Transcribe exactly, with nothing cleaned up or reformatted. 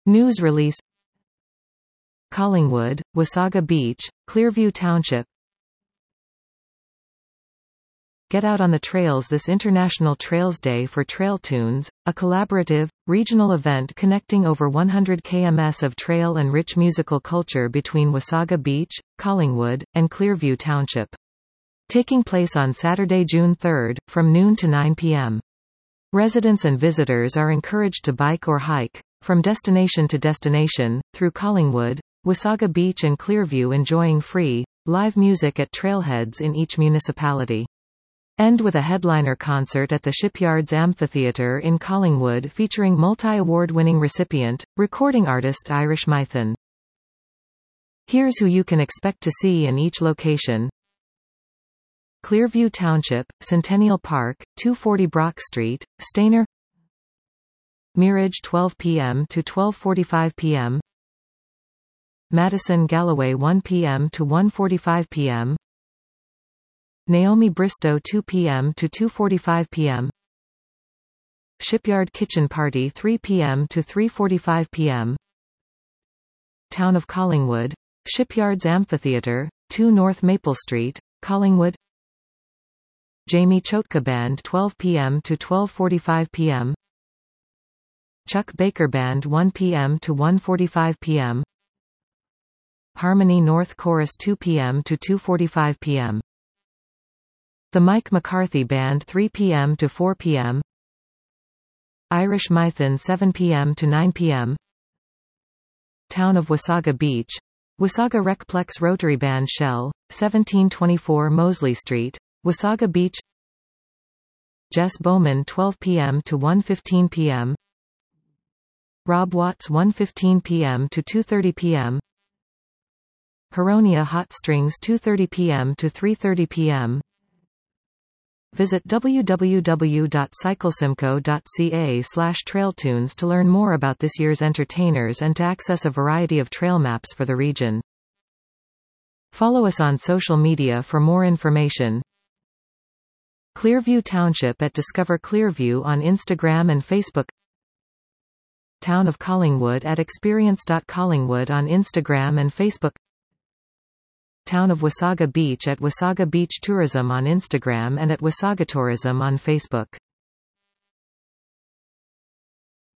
News release. Collingwood, Wasaga Beach, Clearview Township. Get out on the trails this International Trails Day for Trail Tunes, a collaborative, regional event connecting over one hundred kilometers of trail and rich musical culture between Wasaga Beach, Collingwood, and Clearview Township. Taking place on Saturday, June third, from noon to nine p m Residents and visitors are encouraged to bike or hike, from destination to destination, through Collingwood, Wasaga Beach and Clearview, enjoying free, live music at trailheads in each municipality. End with a headliner concert at the Shipyards Amphitheatre in Collingwood featuring multi-award-winning recipient, recording artist Irish Mython. Here's who you can expect to see in each location. Clearview Township, Centennial Park, two forty Brock Street, Stayner. Mirage twelve p m to twelve forty-five p m Madison Galloway one p m to one forty-five p m Naomi Bristow two p m to two forty-five p m Shipyard Kitchen Party three p m to three forty-five p m Town of Collingwood, Shipyards Amphitheatre, two North Maple Street, Collingwood. Jamie Chotka Band twelve p m to twelve forty-five p m Chuck Baker Band one p m to one forty-five p m Harmony North Chorus two p m to two forty-five p m The Mike McCarthy Band three p m to four p m Irish Mython seven p m to nine p m Town of Wasaga Beach, Wasaga Recplex Rotary Band Shell, seventeen twenty-four Mosley Street, Wasaga Beach. Jess Bowman twelve p m to one fifteen p m Rob Watts one fifteen p m to two thirty p m Huronia Hot Strings two thirty p m to three thirty p m Visit w w w dot cyclesimco dot c a slash trailtunes to learn more about this year's entertainers and to access a variety of trail maps for the region. Follow us on social media for more information. Clearview Township at Discover Clearview on Instagram and Facebook. Town of Collingwood at experience dot collingwood on Instagram and Facebook. Town of Wasaga Beach at Wasaga Beach Tourism on Instagram and at Wasaga Tourism on Facebook.